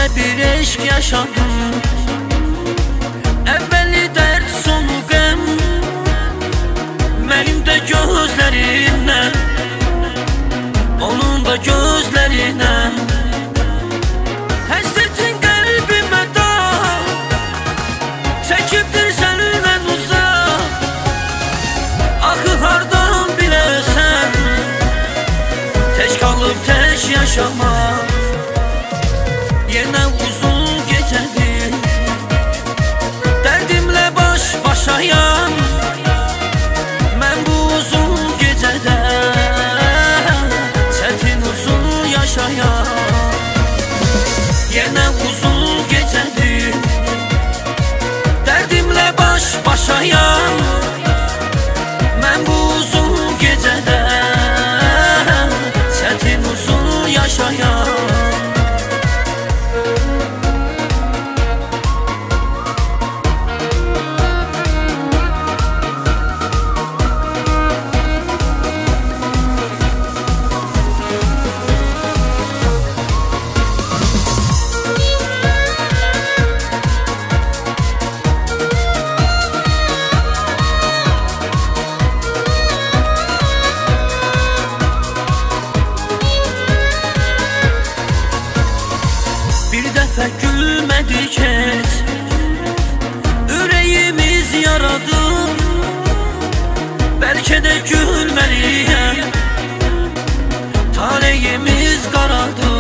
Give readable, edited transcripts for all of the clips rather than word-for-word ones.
Belə bir eşq yaşadım, əvvəli dərd sonu qəm. Mənim də gözlərindən, onun da gözlərindən. Həsrətin qəlbimə dağ çəkibdir səndən uzaq. Axı hardan biləsən, tək qalıb tək yaşamaq. Yenə uzun gecədir, dərdimlə baş başayam. Mən bu uzun gecədə çətin uzun yaşayam. Yenə uzun gecədir, dərdimlə baş başayam. Mən bu uzun gecədə çətin uzun yaşayam. Bir dəfə gülmədik heç, ürəyimiz yaradı. Bəlkə də gülməliyəm, taleyimiz qaradı.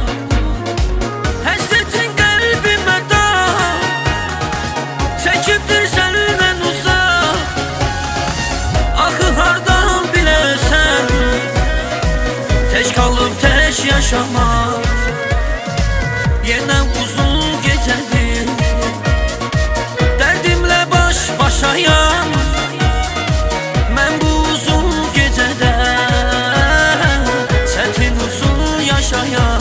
Həsrətin qəlbimə dağ çəkibdir səndən uzaq. Axı hardan biləsən, tək qalıb tək yaşamaq. Yenə uzun gecədir, dərdimlə baş başayam. Mən bu uzun gecədə çətin uzun yaşayam.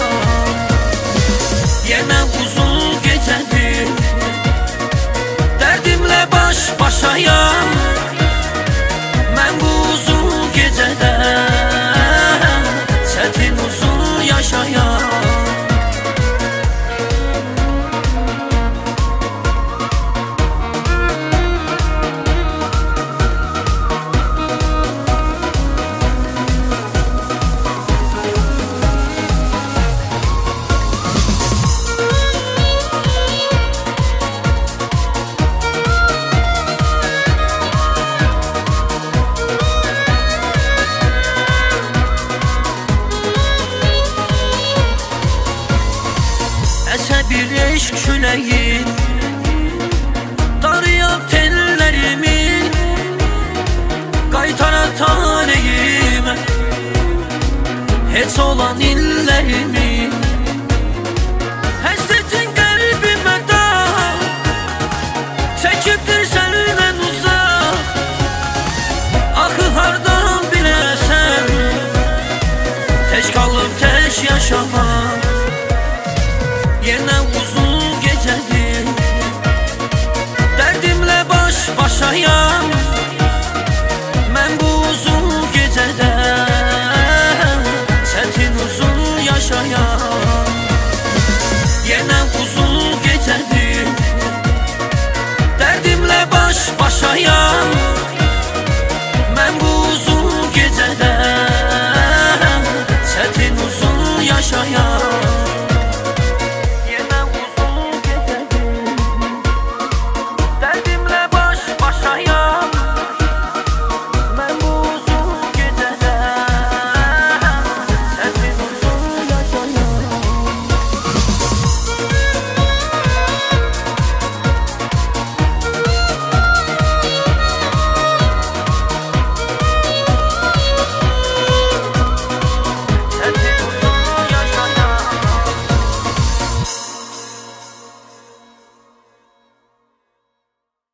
Yenə uzun gecədir, dərdimlə baş başayam. Mən bu uzun gecədə çətin uzun yaşayam. Əsə bir eşq küləyi, darıyab tellərimi, qaytara taleyimə heç olan illərimi. Həsrətin qəlbimə dağ çəkibdir səndən uzaq. Axı hardan biləsən, tək qalıb tək yaşamaq. Yenə uzun gecədir, dərdimlə baş başayam.